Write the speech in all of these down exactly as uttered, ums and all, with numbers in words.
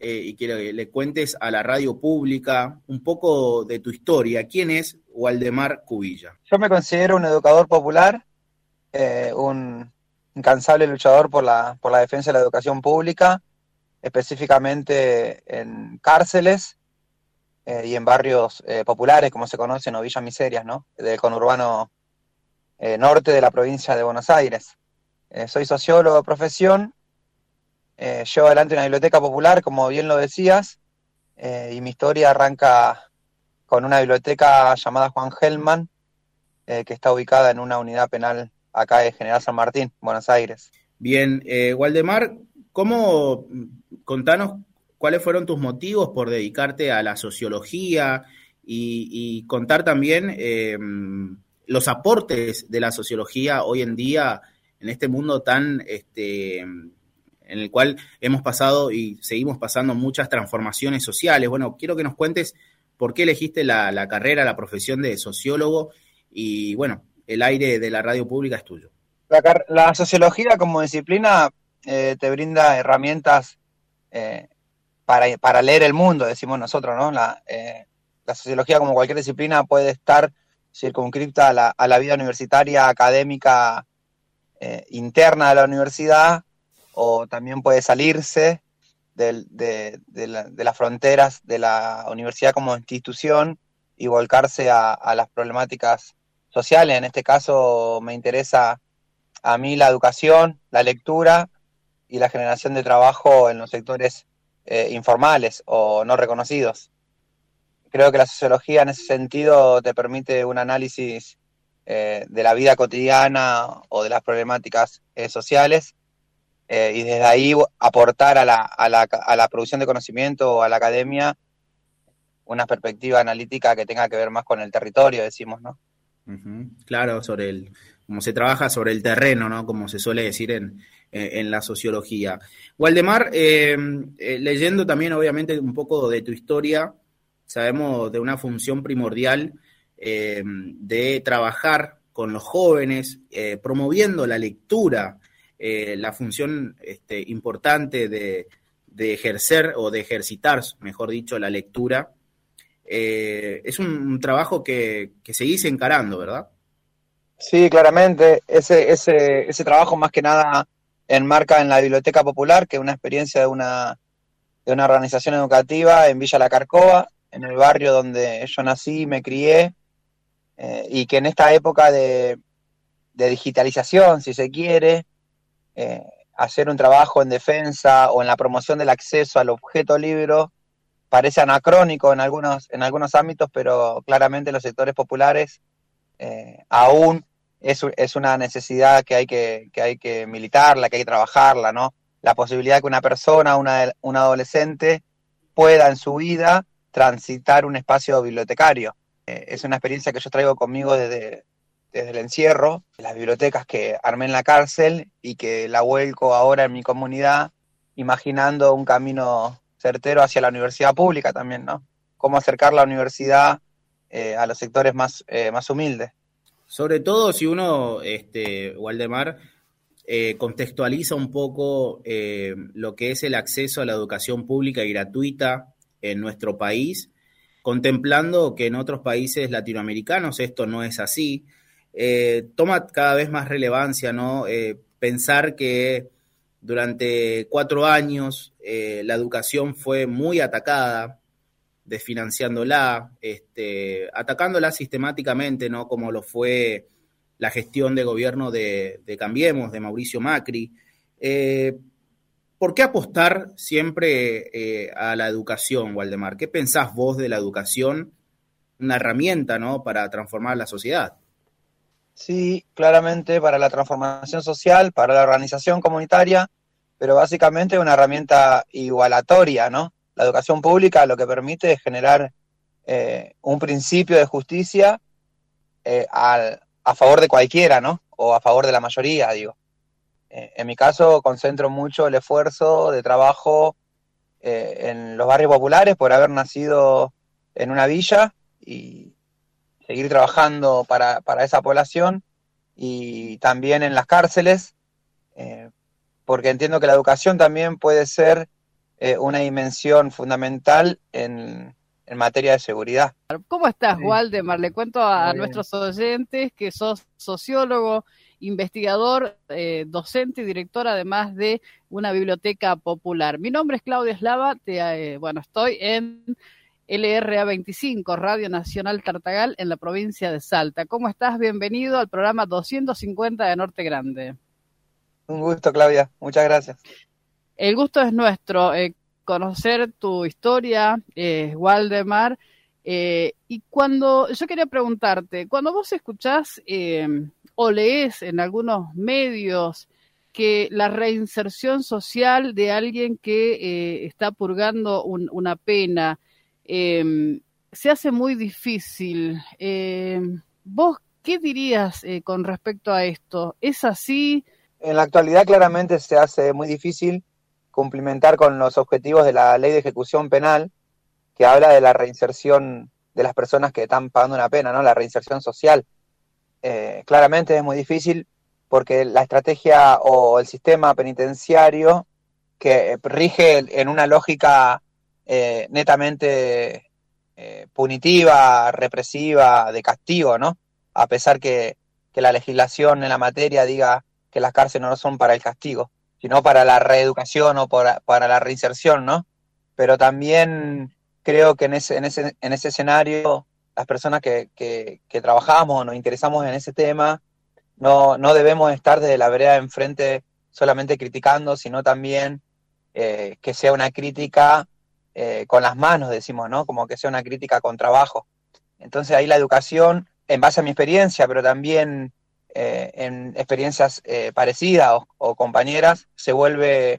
eh, y quiero que le cuentes a la radio pública un poco de tu historia. ¿Quién es Waldemar Cubilla? Yo me considero un educador popular, eh, un incansable luchador por la, por la defensa de la educación pública, específicamente en cárceles eh, y en barrios eh, populares, como se conocen, o villas miserias, ¿no? Del conurbano eh, norte de la provincia de Buenos Aires. Eh, soy sociólogo de profesión, eh, llevo adelante una biblioteca popular, como bien lo decías, eh, y mi historia arranca con una biblioteca llamada Juan Gelman, eh, que está ubicada en una unidad penal acá de General San Martín, Buenos Aires. Bien, eh, Waldemar, ¿cómo, contanos cuáles fueron tus motivos por dedicarte a la sociología y, y contar también eh, los aportes de la sociología hoy en día en este mundo tan, este, en el cual hemos pasado y seguimos pasando muchas transformaciones sociales? Bueno, quiero que nos cuentes por qué elegiste la, la carrera, la profesión de sociólogo y, bueno, el aire de la radio pública es tuyo. La, la sociología como disciplina eh, te brinda herramientas eh, para, para leer el mundo, decimos nosotros, ¿no? La, eh, la sociología, como cualquier disciplina, puede estar circunscripta a la, a la vida universitaria, académica, eh, interna de la universidad, o también puede salirse de, de, de, la, de las fronteras de la universidad como institución y volcarse a, a las problemáticas sociales. En este caso me interesa a mí la educación, la lectura y la generación de trabajo en los sectores eh, informales o no reconocidos. Creo que la sociología en ese sentido te permite un análisis eh, de la vida cotidiana o de las problemáticas eh, sociales eh, y desde ahí aportar a la, a, la, a la producción de conocimiento o a la academia una perspectiva analítica que tenga que ver más con el territorio, decimos, ¿no? Uh-huh. Claro, sobre el, como se trabaja sobre el terreno, ¿no? Como se suele decir en, en la sociología. Waldemar, eh, eh, leyendo también obviamente un poco de tu historia, sabemos de una función primordial eh, de trabajar con los jóvenes, eh, promoviendo la lectura, eh, la función este, importante de, de ejercer o de ejercitar, mejor dicho, la lectura. Eh, es un, un trabajo que, que seguís encarando, ¿verdad? Sí, claramente. Ese, ese, ese trabajo más que nada enmarca en la Biblioteca Popular, que es una experiencia de una, de una organización educativa en Villa La Carcova, en el barrio donde yo nací y me crié, eh, y que en esta época de, de digitalización, si se quiere, eh, hacer un trabajo en defensa o en la promoción del acceso al objeto libro parece anacrónico en algunos, en algunos ámbitos, pero claramente en los sectores populares eh, aún es, es una necesidad que hay que, que hay que militarla, que hay que trabajarla, ¿no? La posibilidad de que una persona, una, un adolescente, pueda en su vida transitar un espacio bibliotecario. Eh, es una experiencia que yo traigo conmigo desde, desde el encierro, las bibliotecas que armé en la cárcel y que la vuelco ahora en mi comunidad, imaginando un camino certero hacia la universidad pública también, ¿no? Cómo acercar la universidad eh, a los sectores más, eh, más humildes. Sobre todo si uno, este, Waldemar, eh, contextualiza un poco eh, lo que es el acceso a la educación pública y gratuita en nuestro país, contemplando que en otros países latinoamericanos esto no es así, eh, toma cada vez más relevancia, ¿no? Eh, pensar que durante cuatro años eh, la educación fue muy atacada, desfinanciándola, este, atacándola sistemáticamente, ¿no? Como lo fue la gestión de gobierno de, de Cambiemos, de Mauricio Macri. Eh, ¿Por qué apostar siempre eh, a la educación, Waldemar? ¿Qué pensás vos de la educación? Una herramienta, ¿no? Para transformar la sociedad. Sí, claramente para la transformación social, para la organización comunitaria, pero básicamente una herramienta igualatoria, ¿no? La educación pública lo que permite es generar eh, un principio de justicia eh, al, a favor de cualquiera, ¿no? O a favor de la mayoría, digo. Eh, en mi caso concentro mucho el esfuerzo de trabajo eh, en los barrios populares por haber nacido en una villa y seguir trabajando para, para esa población y también en las cárceles, eh, porque entiendo que la educación también puede ser eh, una dimensión fundamental en, en materia de seguridad. ¿Cómo estás, Sí. Waldemar? Le cuento a, a Muy bien. nuestros oyentes que sos sociólogo, investigador, eh, docente y director, además de una biblioteca popular. Mi nombre es Claudia Eslava, te, eh, bueno, estoy en L R A veinticinco, Radio Nacional Tartagal, en la provincia de Salta. ¿Cómo estás? Bienvenido al programa doscientos cincuenta de Norte Grande. Un gusto, Claudia. Muchas gracias. El gusto es nuestro, eh, conocer tu historia, eh, Waldemar. Eh, y cuando, yo quería preguntarte, cuando vos escuchás eh, o lees en algunos medios que la reinserción social de alguien que eh, está purgando un, una pena eh, se hace muy difícil, eh, ¿vos qué dirías eh, con respecto a esto? ¿Es así? En la actualidad claramente se hace muy difícil cumplimentar con los objetivos de la Ley de Ejecución Penal, que habla de la reinserción de las personas que están pagando una pena, ¿no? La reinserción social. Eh, claramente es muy difícil porque la estrategia o el sistema penitenciario que rige en una lógica eh, netamente eh, punitiva, represiva, de castigo, ¿no? A pesar que, que la legislación en la materia diga que las cárceles no son para el castigo, sino para la reeducación o para, para la reinserción, ¿no? Pero también creo que en ese, en ese, en ese escenario las personas que, que, que trabajamos, nos interesamos en ese tema, no, no debemos estar desde la vereda de enfrente solamente criticando, sino también eh, que sea una crítica eh, con las manos, decimos, ¿no? Como que sea una crítica con trabajo. Entonces ahí la educación, en base a mi experiencia, pero también eh, en experiencias eh, parecidas o, o compañeras, se vuelve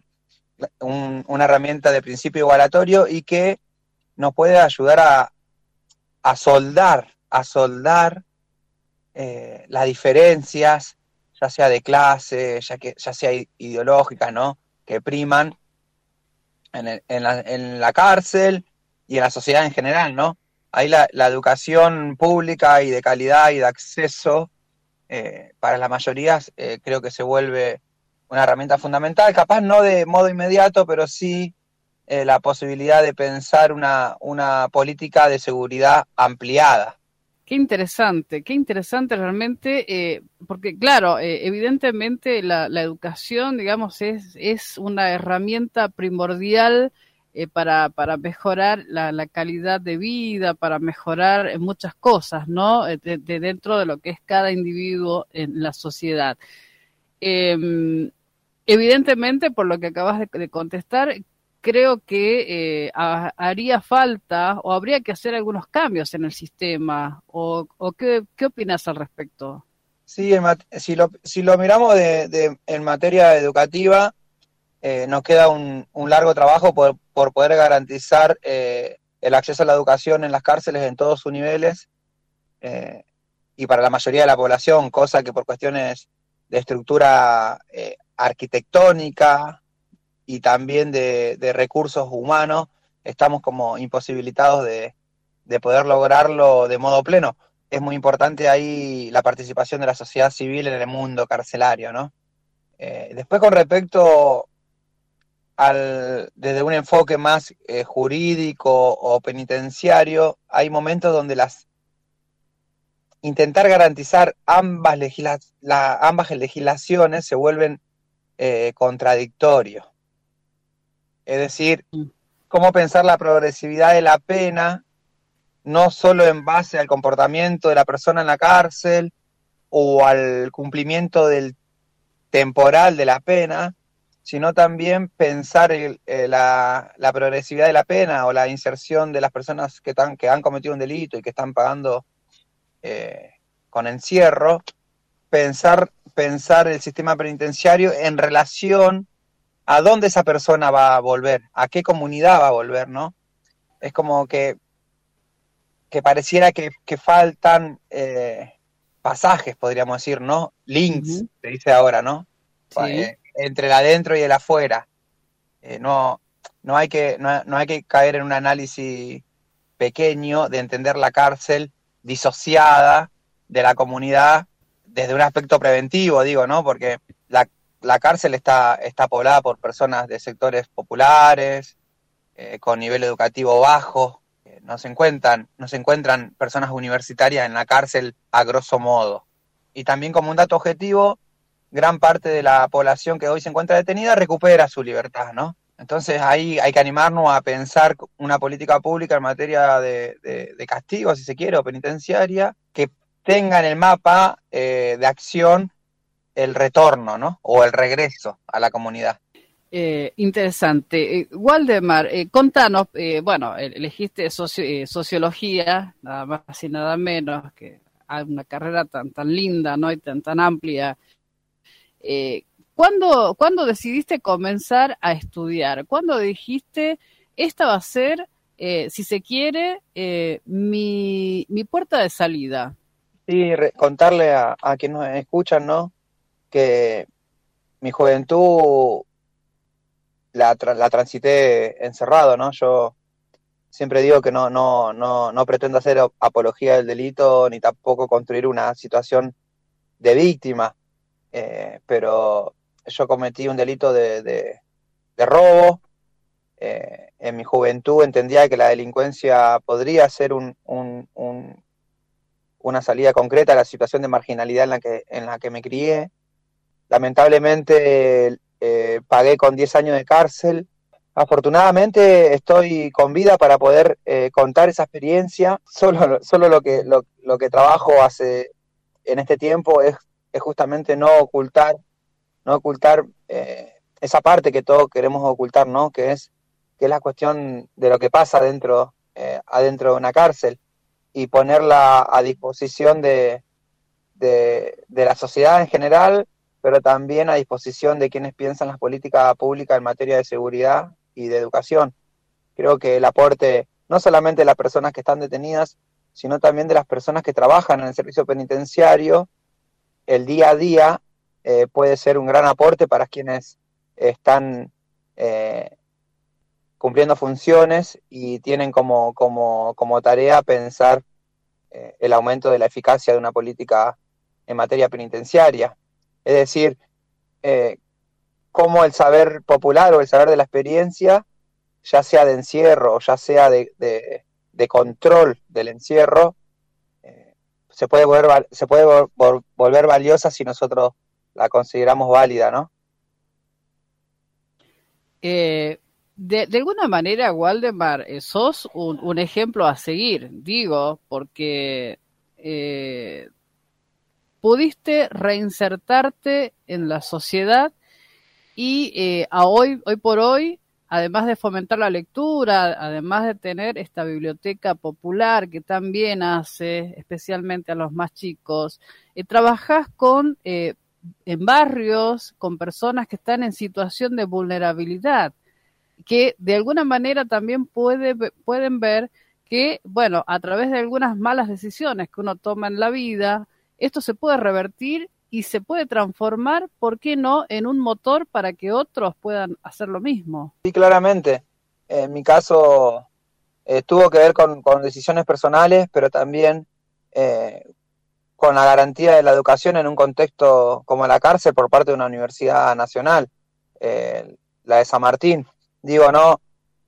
un, una herramienta de principio igualatorio y que nos puede ayudar a, a soldar, a soldar eh, las diferencias, ya sea de clase, ya, que, ya sea ideológicas, ¿no? Que priman en, el, en, la, en la cárcel y en la sociedad en general, ¿no? Ahí la, la educación pública y de calidad y de acceso eh, para las mayorías eh, creo que se vuelve una herramienta fundamental, capaz no de modo inmediato, pero sí eh, la posibilidad de pensar una, una política de seguridad ampliada. Qué interesante, qué interesante realmente, eh, porque claro, eh, evidentemente la, la educación, digamos, es, es una herramienta primordial eh, para, para mejorar la, la calidad de vida, para mejorar muchas cosas, ¿no? De, de dentro de lo que es cada individuo en la sociedad. Eh, evidentemente, por lo que acabas de, de contestar, creo que eh, a, haría falta o habría que hacer algunos cambios en el sistema. ¿O, o qué, qué opinas al respecto? Sí, en mat- si, lo, si lo miramos de, de, en materia educativa, eh, nos queda un, un largo trabajo por, por poder garantizar eh, el acceso a la educación en las cárceles en todos sus niveles eh, y para la mayoría de la población, cosa que por cuestiones de estructura eh, arquitectónica y también de, de recursos humanos, estamos como imposibilitados de, de poder lograrlo de modo pleno. Es muy importante ahí la participación de la sociedad civil en el mundo carcelario, ¿no? Eh, después con respecto al, desde un enfoque más eh, jurídico o penitenciario, hay momentos donde las intentar garantizar ambas, legisla, la, ambas legislaciones se vuelven eh, contradictorios. Es decir, cómo pensar la progresividad de la pena, no solo en base al comportamiento de la persona en la cárcel o al cumplimiento del temporal de la pena, sino también pensar el, eh, la, la progresividad de la pena o la inserción de las personas que, tan, que han cometido un delito y que están pagando eh, con encierro, pensar, pensar el sistema penitenciario en relación a dónde esa persona va a volver, a qué comunidad va a volver, ¿no? Es como que, que pareciera que, que faltan eh, pasajes, podríamos decir, ¿no? Links, uh-huh. Se dice ahora, ¿no? Sí. Eh, entre el adentro y el afuera. Eh, no, no, hay que, no, no hay que caer en un análisis pequeño de entender la cárcel disociada de la comunidad desde un aspecto preventivo, digo, ¿no? Porque la, la cárcel está, está poblada por personas de sectores populares, eh, con nivel educativo bajo. Eh, no se encuentran, no se encuentran personas universitarias en la cárcel a grosso modo. Y también como un dato objetivo, gran parte de la población que hoy se encuentra detenida recupera su libertad, ¿no? Entonces ahí hay que animarnos a pensar una política pública en materia de, de, de castigo, si se quiere, o penitenciaria, que tenga en el mapa eh, de acción el retorno, ¿no? O el regreso a la comunidad. Eh, interesante. Eh, Waldemar, eh, contanos, eh, bueno, elegiste socio, eh, sociología, nada más y nada menos, que una carrera tan, tan linda, ¿no? Y tan, tan amplia. Eh, ¿cuándo, ¿Cuándo decidiste comenzar a estudiar? ¿Cuándo dijiste, esta va a ser, eh, si se quiere, eh, mi, mi puerta de salida? Sí, re- contarle a, a quienes nos escuchan, ¿no? Que mi juventud la, tra- la transité encerrado, ¿no? Yo siempre digo que no, no, no, no pretendo hacer apología del delito ni tampoco construir una situación de víctima, eh, pero yo cometí un delito de, de, de robo. Eh, en mi juventud entendía que la delincuencia podría ser un, un, un, una salida concreta a la situación de marginalidad en la que, en la que me crié. Lamentablemente eh, pagué con diez años de cárcel. Afortunadamente estoy con vida para poder eh, contar esa experiencia. Solo, solo lo, que, lo, lo que trabajo hace en este tiempo es, es justamente no ocultar, no ocultar eh, esa parte que todos queremos ocultar, ¿no? Que es, que es la cuestión de lo que pasa dentro, eh, adentro de una cárcel, y ponerla a disposición de, de, de la sociedad en general, pero también a disposición de quienes piensan las políticas públicas en materia de seguridad y de educación. Creo que el aporte, no solamente de las personas que están detenidas, sino también de las personas que trabajan en el servicio penitenciario, el día a día, eh, puede ser un gran aporte para quienes están eh, cumpliendo funciones y tienen como, como, como tarea pensar eh, el aumento de la eficacia de una política en materia penitenciaria. Es decir, eh, cómo el saber popular o el saber de la experiencia, ya sea de encierro o ya sea de, de, de control del encierro, eh, se puede, volver, se puede vol, volver valiosa si nosotros la consideramos válida, ¿no? Eh, de, de alguna manera, Waldemar, eh, sos un, un ejemplo a seguir, digo, porque eh, pudiste reinsertarte en la sociedad y eh, a hoy, hoy por hoy, además de fomentar la lectura, además de tener esta biblioteca popular que también hace, especialmente a los más chicos, eh, trabajás con, eh, en barrios, con personas que están en situación de vulnerabilidad, que de alguna manera también puede, pueden ver que, bueno, a través de algunas malas decisiones que uno toma en la vida, esto se puede revertir y se puede transformar, ¿por qué no?, en un motor para que otros puedan hacer lo mismo. Sí, claramente. En mi caso eh, tuvo que ver con, con decisiones personales, pero también eh, con la garantía de la educación en un contexto como la cárcel por parte de una universidad nacional, eh, la de San Martín. Digo, no,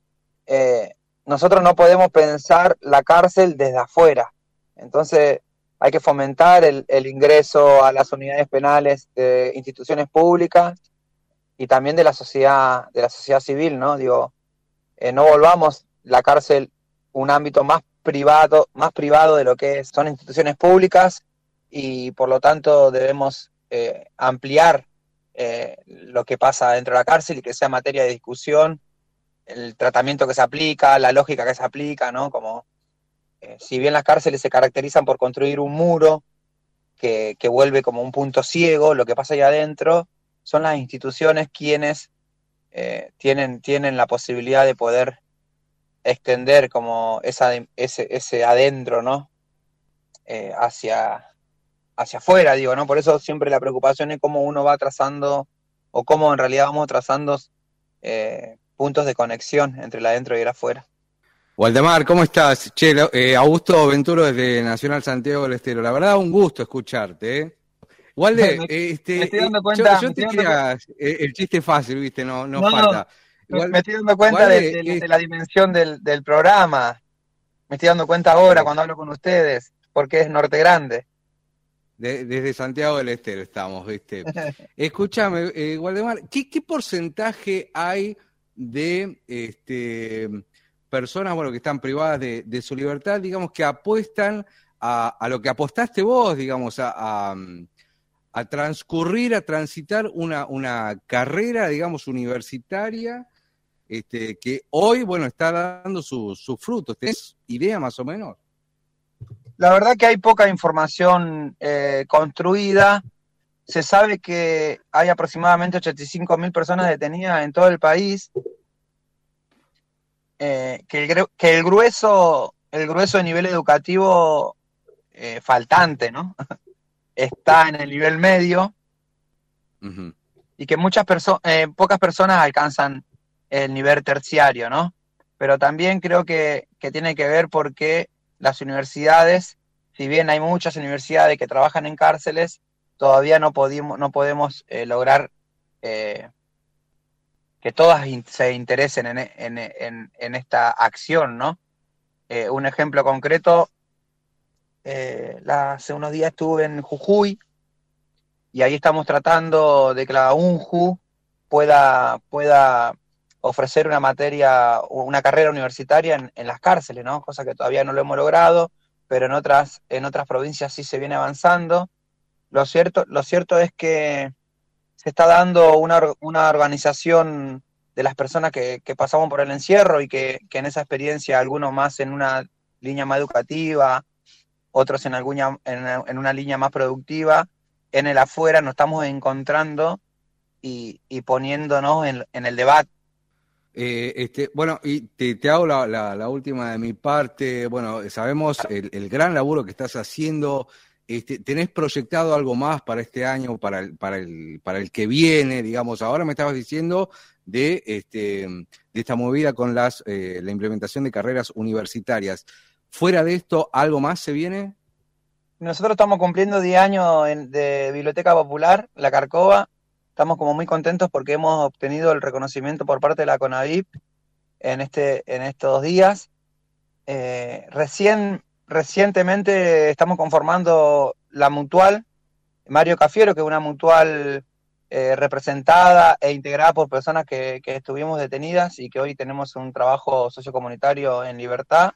eh, nosotros no podemos pensar la cárcel desde afuera. Entonces hay que fomentar el, el ingreso a las unidades penales de instituciones públicas y también de la sociedad, de la sociedad civil, ¿no? Digo, eh, no volvamos la cárcel un ámbito más privado, más privado de lo que es, son instituciones públicas, y por lo tanto debemos eh, ampliar eh, lo que pasa dentro de la cárcel y que sea materia de discusión, el tratamiento que se aplica, la lógica que se aplica, ¿no? Como Eh, si bien las cárceles se caracterizan por construir un muro que, que vuelve como un punto ciego, lo que pasa ahí adentro son las instituciones quienes eh, tienen, tienen la posibilidad de poder extender como esa, ese, ese adentro, ¿no? Eh, hacia, hacia afuera, digo, ¿no? Por eso siempre la preocupación es cómo uno va trazando, o cómo en realidad vamos trazando eh, puntos de conexión entre el adentro y el afuera. Waldemar, ¿cómo estás? Che, eh, Augusto Venturo desde Nacional Santiago del Estero. La verdad, un gusto escucharte, ¿eh? Walde, me, este, me estoy dando cuenta, yo, yo te quería, el chiste fácil, viste, no, no, no falta. igual, me estoy dando cuenta igual de, de, de- es, de la dimensión del, del programa. Me estoy dando cuenta ahora cuando hablo con ustedes, porque es Norte Grande. de- desde Santiago del Estero estamos, ¿viste? Escúchame, eh, Waldemar, ¿qué, qué porcentaje hay de este, personas, bueno, que están privadas de, de su libertad, digamos, que apuestan a, a lo que apostaste vos, digamos, a, a, a transcurrir, a transitar una, una carrera, digamos, universitaria, este, que hoy, bueno, está dando sus sus frutos? ¿Tenés idea más o menos? La verdad que hay poca información eh, construida. Se sabe que hay aproximadamente ochenta y cinco mil personas detenidas en todo el país, eh, que, el, gru- que el grueso, el grueso de nivel educativo eh, faltante, ¿no? Está en el nivel medio Uh-huh. y que muchas perso- eh, pocas personas alcanzan el nivel terciario, ¿no? Pero también creo que, que tiene que ver porque las universidades, si bien hay muchas universidades que trabajan en cárceles, todavía no, podimos, no podemos eh, lograr eh, que todas in- se interesen en, en, en, en esta acción, ¿no? Eh, un ejemplo concreto, eh, la, hace unos días estuve en Jujuy y ahí estamos tratando de que la UNJU pueda, pueda ofrecer una materia, una carrera universitaria en, en las cárceles, ¿no? Cosa que todavía no lo hemos logrado, pero en otras, en otras provincias sí se viene avanzando. Lo cierto, lo cierto es que se está dando una, una organización de las personas que, que pasamos por el encierro y que, que en esa experiencia, algunos más en una línea más educativa, otros en, alguna, en, en una línea más productiva, en el afuera nos estamos encontrando y, y poniéndonos en, en el debate. Eh, este, bueno, y te, te hago la, la, la última de mi parte. Bueno, sabemos el, el gran laburo que estás haciendo. Este, ¿tenés proyectado algo más para este año, para el, para el, para el que viene, digamos? Ahora me estabas diciendo de, este, de esta movida con las, eh, la implementación de carreras universitarias. Fuera de esto, ¿algo más se viene? Nosotros estamos cumpliendo diez años en, de Biblioteca Popular, La Carcova. Estamos como muy contentos porque hemos obtenido el reconocimiento por parte de la CONAVIP en, este, en estos días. Eh, recién, recientemente estamos conformando la mutual Mario Cafiero, que es una mutual eh, representada e integrada por personas que, que estuvimos detenidas y que hoy tenemos un trabajo sociocomunitario en libertad.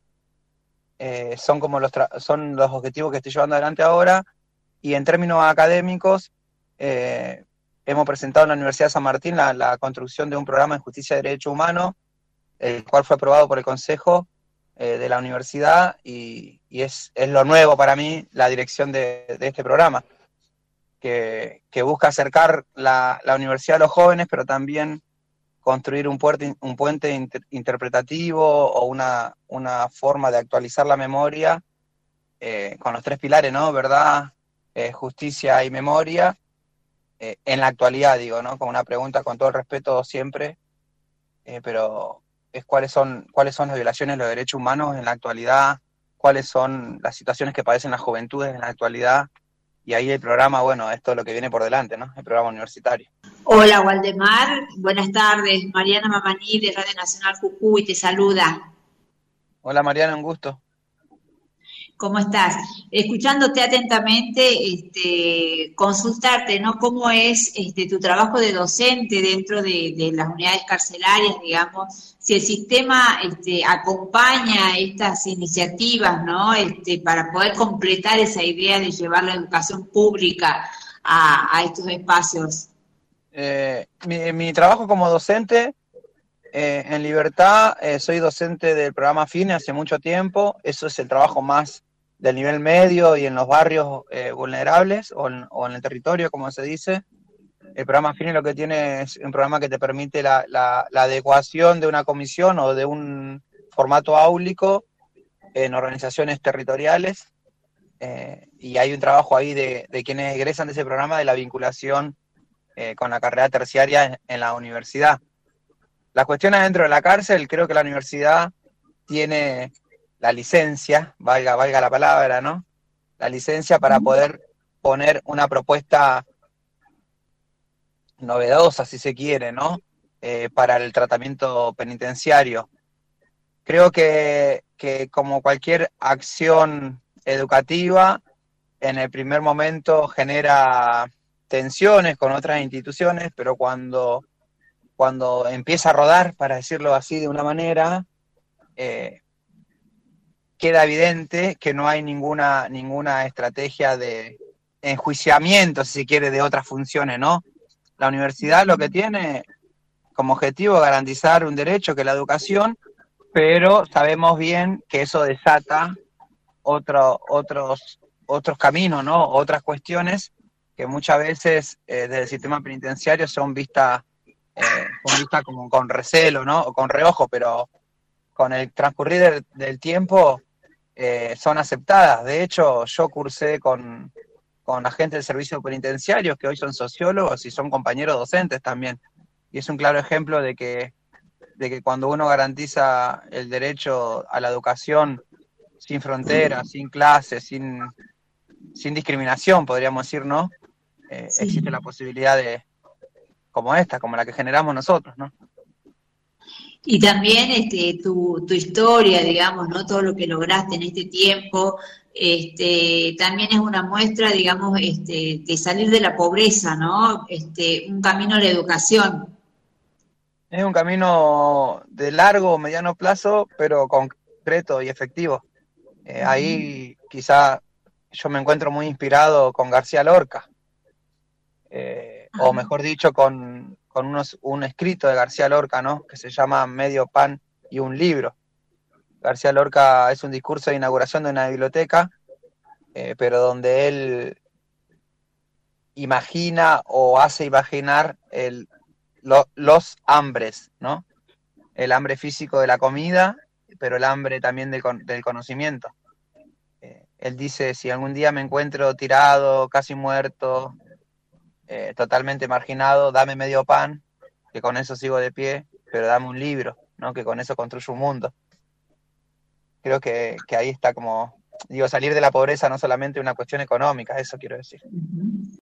Eh, son como los, tra- son los objetivos que estoy llevando adelante ahora. Y en términos académicos, eh, hemos presentado en la Universidad de San Martín la, la construcción de un programa de justicia y derechos humanos, el cual fue aprobado por el Consejo eh, de la universidad y, y es, es lo nuevo para mí, la dirección de, de este programa, que, que busca acercar la, la universidad a los jóvenes, pero también construir un, puente, un puente inter, interpretativo o una, una forma de actualizar la memoria eh, con los tres pilares, ¿no? Verdad, eh, justicia y memoria, eh, en la actualidad, digo, ¿no? Con una pregunta con todo el respeto siempre, eh, pero es cuáles son, cuáles son las violaciones de los derechos humanos en la actualidad, cuáles son las situaciones que padecen las juventudes en la actualidad, y ahí el programa, bueno, esto es lo que viene por delante, ¿no? El programa universitario. Hola, Waldemar, buenas tardes. Mariana Mamaní de Radio Nacional Jujuy te saluda. Hola Mariana, un gusto. ¿Cómo estás? Escuchándote atentamente, este, consultarte, ¿no? ¿Cómo es este, tu trabajo de docente dentro de, de las unidades carcelarias, digamos? Si el sistema este, acompaña estas iniciativas, ¿no? Este, para poder completar esa idea de llevar la educación pública a, a estos espacios. Eh, mi, mi trabajo como docente eh, en libertad, eh, soy docente del programa FINE hace mucho tiempo. Eso es el trabajo más del nivel medio y en los barrios eh, vulnerables o en, o en el territorio, como se dice. El programa FINE lo que tiene es un programa que te permite la, la, la adecuación de una comisión o de un formato áulico en organizaciones territoriales. Eh, y hay un trabajo ahí de, de quienes egresan de ese programa de la vinculación eh, con la carrera terciaria en, en la universidad. La cuestión adentro de la cárcel, creo que la universidad tiene la licencia, valga, valga la palabra, ¿no? La licencia para poder poner una propuesta novedosa, si se quiere, ¿no? eh, para el tratamiento penitenciario. Creo que, que como cualquier acción educativa, en el primer momento genera tensiones con otras instituciones, pero cuando, cuando empieza a rodar, para decirlo así de una manera, eh, queda evidente que no hay ninguna, ninguna estrategia de enjuiciamiento, si se quiere, de otras funciones, ¿no? La universidad lo que tiene como objetivo es garantizar un derecho, que es la educación, pero sabemos bien que eso desata otro, otros, otros caminos, ¿no? Otras cuestiones que muchas veces eh, desde el sistema penitenciario son vistas eh, son vistas como con recelo, ¿no? O con reojo, pero con el transcurrir del, del tiempo eh, son aceptadas. De hecho, yo cursé con, con agentes del servicio penitenciario que hoy son sociólogos y son compañeros docentes también. Y es un claro ejemplo de que, de que cuando uno garantiza el derecho a la educación sin fronteras, sin clases, sin, sin discriminación, podríamos decir, ¿no? Eh, Sí. Existe la posibilidad de, como esta, como la que generamos nosotros, ¿no? Y también este, tu, tu historia, digamos, ¿no? Todo lo que lograste en este tiempo, este, también es una muestra, digamos, este, de salir de la pobreza, ¿no? Este, un camino a la educación. Es un camino de largo o mediano plazo, pero concreto y efectivo. Eh, ahí quizá yo me encuentro muy inspirado con García Lorca, eh, o mejor dicho, con, con unos, un escrito de García Lorca, ¿no? Que se llama Medio pan y un libro. García Lorca es un discurso de inauguración de una biblioteca, eh, pero donde él imagina o hace imaginar el, lo, los hambres, ¿no? El hambre físico de la comida, pero el hambre también del, del conocimiento. Eh, él dice, si algún día me encuentro tirado, casi muerto, eh, totalmente marginado, dame medio pan, que con eso sigo de pie, pero dame un libro, ¿no? Que con eso construyo un mundo. Creo que, que ahí está como, digo, salir de la pobreza no solamente una cuestión económica, eso quiero decir. Uh-huh.